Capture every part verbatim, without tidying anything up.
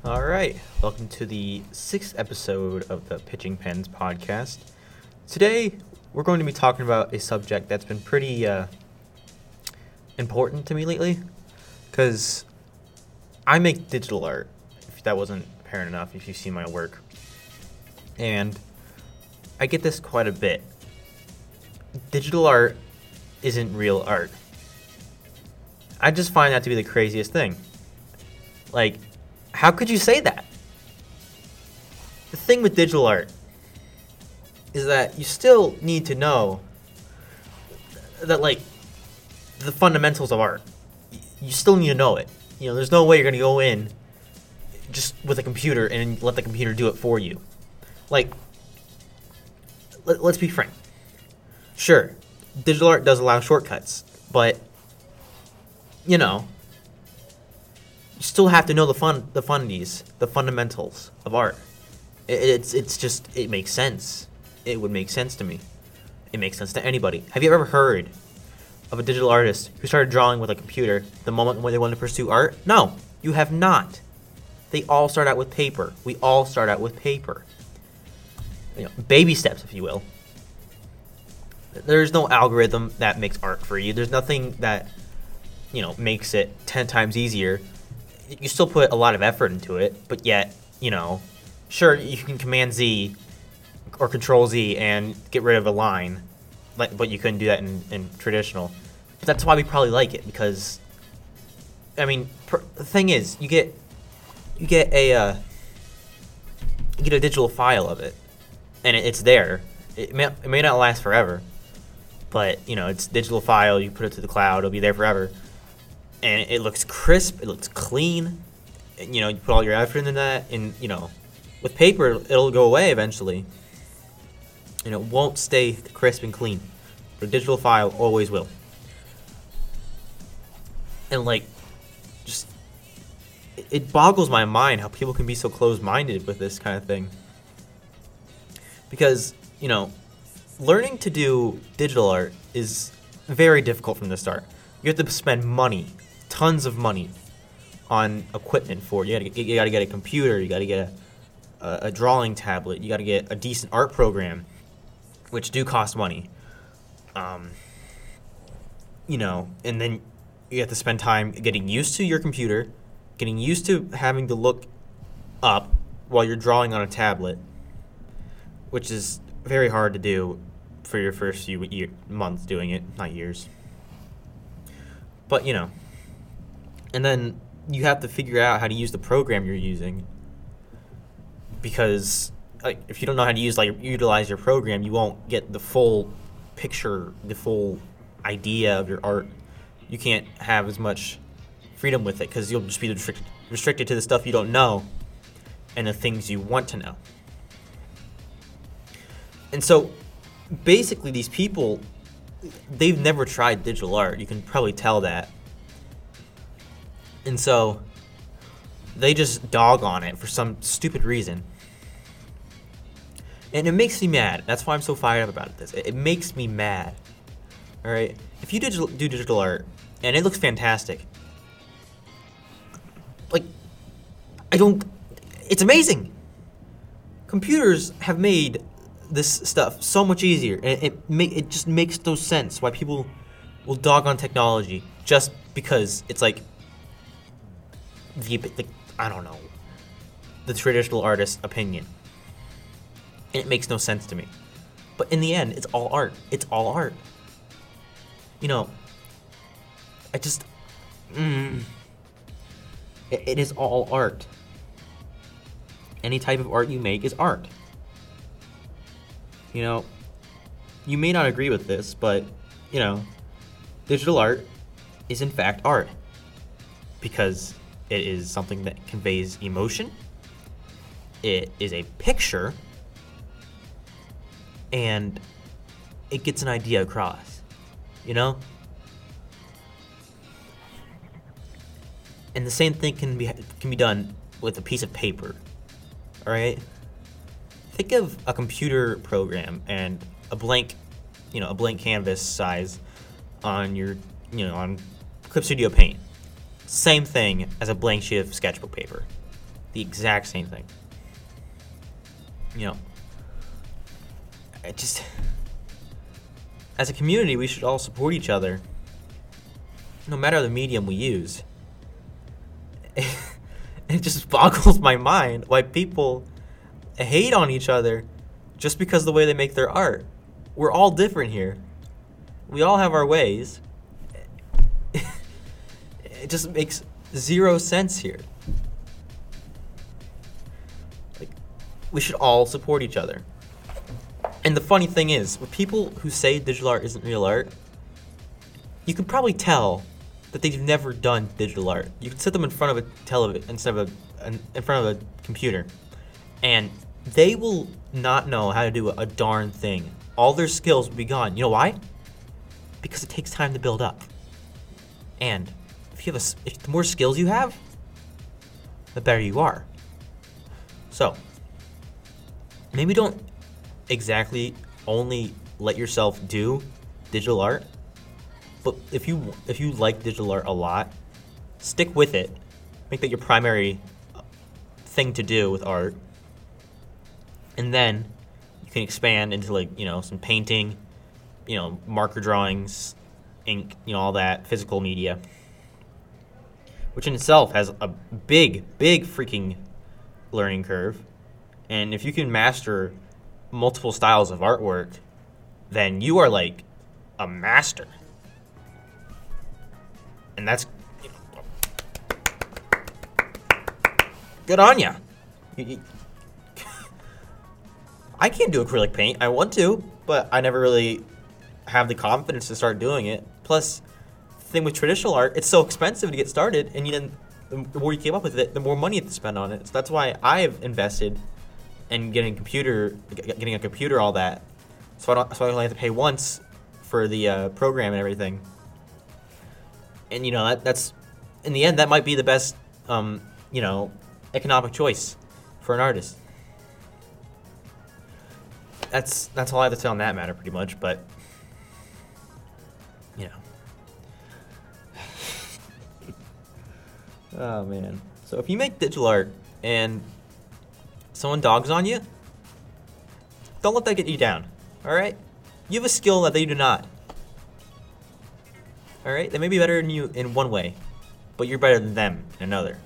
All right, welcome to the sixth episode of the Pitching Pens podcast. Today, we're going to be talking about a subject that's been pretty uh, important to me lately, because I make digital art, if that wasn't apparent enough, if you've seen my work. And I get this quite a bit. Digital art isn't real art. I just find that to be the craziest thing. Like, how could you say that? The thing with digital art is that you still need to know that, like, the fundamentals of art. You still need to know it. You know, there's no way you're going to go in just with a computer and let the computer do it for you. Like, let, let's be frank. Sure, digital art does allow shortcuts, but, you know, you still have to know the fun, the fundies, the fundamentals of art. It, it's it's just, it makes sense. It would make sense to me. It makes sense to anybody. Have you ever heard of a digital artist who started drawing with a computer the moment when they wanted to pursue art? No, you have not. They all start out with paper. We all start out with paper. You know, baby steps, if you will. There's no algorithm that makes art for you. There's nothing that, you know, makes it ten times easier. You still put a lot of effort into it, but yet, you know, sure, you can Command Z or Control Z and get rid of a line, like, but you couldn't do that in, in traditional. But that's why we probably like it, because, I mean, per, the thing is, you get you get a uh, you get a digital file of it, and it, it's there. It may it may not last forever, but you know, it's a digital file. You put it to the cloud; it'll be there forever. And it looks crisp, it looks clean, and, you know, you put all your effort into that, and, you know, with paper, it'll go away eventually, and it won't stay crisp and clean, but a digital file always will. And, like, just, it, it boggles my mind how people can be so closed-minded with this kind of thing, because, you know, learning to do digital art is very difficult from the start. You have to spend money, tons of money, on equipment for it. You gotta get, you gotta get a computer, you gotta get a, a, a drawing tablet, you gotta get a decent art program, which do cost money. Um, you know, and then you have to spend time getting used to your computer, getting used to having to look up while you're drawing on a tablet, which is very hard to do for your first few year, months doing it, not years. But, you know, and then you have to figure out how to use the program you're using, because, like, if you don't know how to use, like, utilize your program, you won't get the full picture, the full idea of your art. You can't have as much freedom with it, because you'll just be restricted, restricted to the stuff you don't know and the things you want to know. And so, basically, these people, they've never tried digital art. You can probably tell that. And so they just dog on it for some stupid reason. And it makes me mad. That's why I'm so fired up about this. It, it makes me mad. All right? If you digital, do digital art and it looks fantastic, like, I don't, it's amazing. Computers have made this stuff so much easier, and it ma- it just makes no sense why people will dog on technology just because it's like the, the I don't know, the traditional artist's opinion, and it makes no sense to me. But in the end, it's all art. It's all art. You know, I just mm, it, it is all art. Any type of art you make is art. You know, you may not agree with this, but, you know, digital art is in fact art, because it is something that conveys emotion, it is a picture, and it gets an idea across, you know? And the same thing can be can be done with a piece of paper, all right? Think of a computer program and a blank, you know, a blank canvas size on your, you know, on Clip Studio Paint. Same thing as a blank sheet of sketchbook paper. the exact same thing. You know, it just, as a community, we should all support each other, no matter the medium we use. It just boggles my mind why people hate on each other just because of the way they make their art. We're all different here. We all have our ways. It just makes zero sense here. Like, we should all support each other. And the funny thing is, with people who say digital art isn't real art, you could probably tell that they've never done digital art. You could sit them in front of a television instead of a in front of a computer, and they will not know how to do a, a darn thing. All their skills will be gone. You know why? Because it takes time to build up. And if you have a, if the more skills you have, the better you are. So maybe don't exactly only let yourself do digital art, but if you if you like digital art a lot, stick with it. Make that your primary thing to do with art, and then you can expand into, like, you know, some painting, you know, marker drawings, ink, you know, all that physical media, which in itself has a big, big freaking learning curve. And if you can master multiple styles of artwork, then you are like a master. And that's, you know, good on ya. You, you, I can't do acrylic paint. I want to, but I never really have the confidence to start doing it. Plus, the thing with traditional art, it's so expensive to get started, and you then the more you keep up with it, the more money you have to spend on it. So that's why I have invested in getting a computer, getting a computer, all that. So I don't, so I only have to pay once for the uh, program and everything. And you know that that's, in the end, that might be the best, um, you know, economic choice for an artist. That's that's all I have to say on that matter, pretty much. But you know, oh man. So if you make digital art and someone dogs on you, don't let that get you down. All right, you have a skill that they do not. All right, they may be better than you in one way, but you're better than them in another.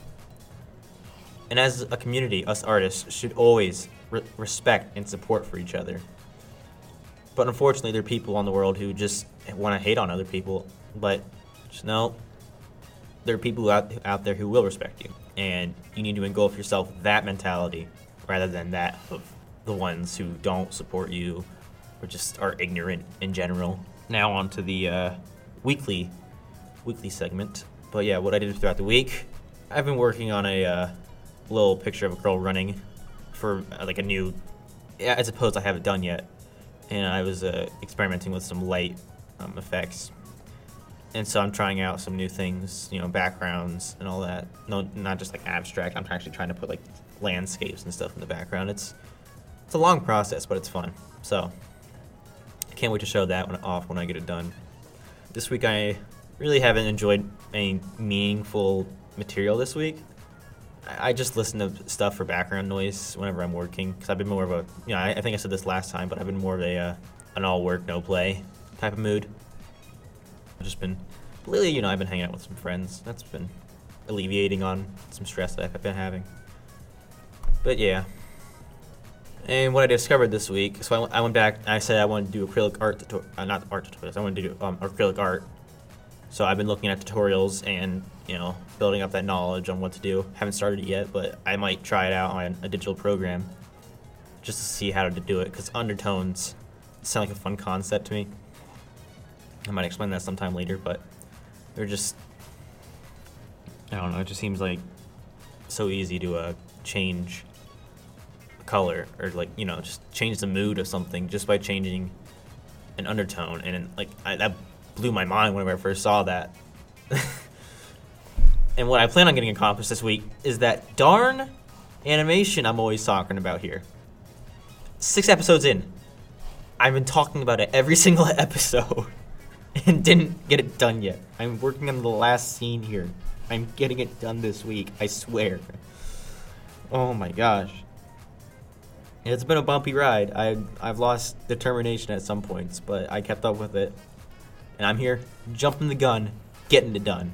And as a community, us artists should always re- respect and support for each other. But unfortunately, there are people on the world who just want to hate on other people. But just know, there are people out, out there who will respect you. And you need to engulf yourself with that mentality rather than that of the ones who don't support you or just are ignorant in general. Now on to the uh, weekly, weekly segment. But yeah, what I did throughout the week, I've been working on a uh, little picture of a girl running for uh, like a new, I suppose I haven't done yet. And I was uh, experimenting with some light um, effects. And so I'm trying out some new things, you know, backgrounds and all that. No, not just like abstract. I'm actually trying to put like landscapes and stuff in the background. It's it's a long process, but it's fun. So I can't wait to show that one off when I get it done. This week I really haven't enjoyed any meaningful material this week. I just listen to stuff for background noise whenever I'm working, because I've been more of a, you know, I, I think I said this last time, but I've been more of a uh, an all work, no play type of mood. I've just been, lately, you know, I've been hanging out with some friends. That's been alleviating on some stress that I've been having. But yeah. And what I discovered this week, so I went, I went back, and I said I wanted to do acrylic art, tuto- uh, not art tutorials, I wanted to do um, acrylic art. So I've been looking at tutorials and, you know, building up that knowledge on what to do. Haven't started it yet, but I might try it out on a digital program just to see how to do it, because undertones sound like a fun concept to me. I might explain that sometime later, but they're just, I don't know, it just seems like so easy to uh, change color, or like, you know, just change the mood of something just by changing an undertone. And like I, that blew my mind whenever I first saw that. And what I plan on getting accomplished this week is that darn animation I'm always talking about here. Six episodes in, I've been talking about it every single episode and didn't get it done yet. I'm working on the last scene here. I'm getting it done this week, I swear. Oh my gosh. It's been a bumpy ride. I, I've lost determination at some points, but I kept up with it. And I'm here, jumping the gun, getting it done.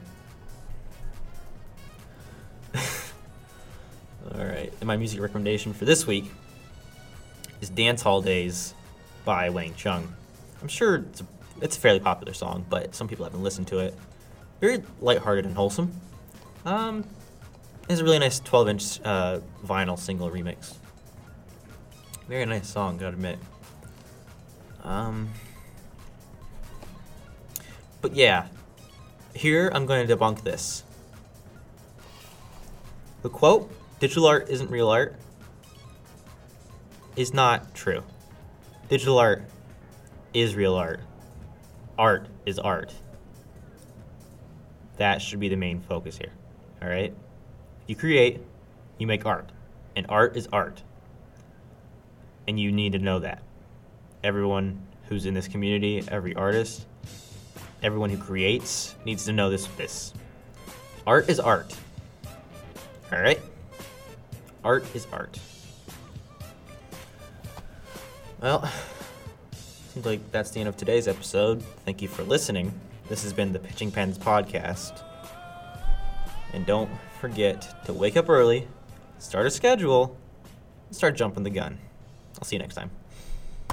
Alright, and my music recommendation for this week is Dance Hall Days by Wang Chung. I'm sure it's a, it's a fairly popular song, but some people haven't listened to it. Very lighthearted and wholesome. Um, it's a really nice twelve-inch uh, vinyl single remix. Very nice song, gotta admit. Um, but yeah, here I'm going to debunk this. The quote, "Digital art isn't real art," is not true. Digital art is real art. Art is art. That should be the main focus here, all right? You create, you make art, and art is art. And you need to know that. Everyone who's in this community, every artist, everyone who creates needs to know this. This art is art. All right? Art is art. Well, seems like that's the end of today's episode. Thank you for listening. This has been the Pitching Pens podcast. And don't forget to wake up early, start a schedule, and start jumping the gun. I'll see you next time.